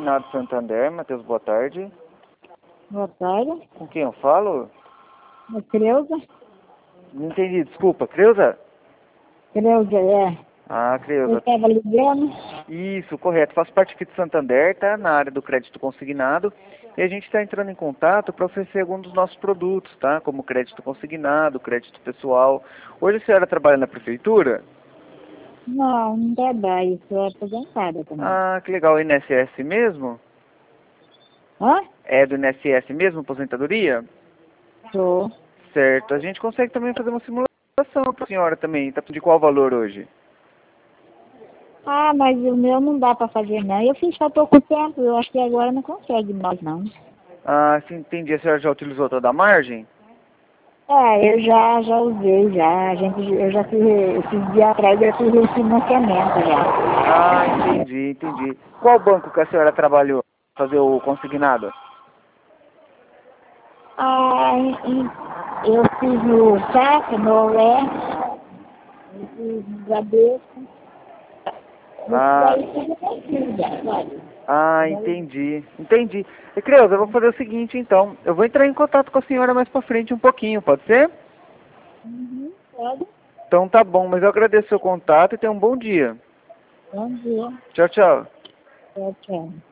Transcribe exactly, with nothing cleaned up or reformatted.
Consignado Santander, Matheus, boa tarde. Boa tarde. Com quem eu falo? É Creuza? Não entendi, desculpa. Creuza? Creuza, é. Ah, Eu Creuza. estava ligando. Isso, correto. Faço parte aqui do Santander, tá? Na área do crédito consignado. E a gente está entrando em contato para oferecer alguns dos nossos produtos, tá? Como crédito consignado, crédito pessoal. Hoje a senhora trabalha na prefeitura? Não, não trabalho, sou aposentada também. Ah, que legal. I N S S mesmo? Hã? É do I N S S mesmo, aposentadoria? Sou. Certo. A gente consegue também fazer uma simulação para a senhora também. Tá de qual valor hoje? Ah, mas o meu não dá para fazer não. Eu fiz há pouco tempo, eu acho que agora não consegue mais não. Ah, sim, entendi. A senhora já utilizou toda a margem? É, eu já, já usei já. A gente, eu já fiz, esses dias atrás eu fiz o financiamento já. Ah, entendi, entendi. Qual banco que a senhora trabalhou para fazer o consignado? Ah, e- eu fiz no Saca, no Olé, eu fiz no Bradesco. Isso Ah, daí tudo eu fiz já, sabe? ah, entendi, entendi. E, Creuza, eu vou fazer o seguinte, então. Eu vou entrar em contato com a senhora mais pra frente um pouquinho, pode ser? Uhum, pode. Então tá bom, mas eu agradeço o seu contato e tenha um bom dia. Bom dia. Tchau, tchau. Tchau, tchau.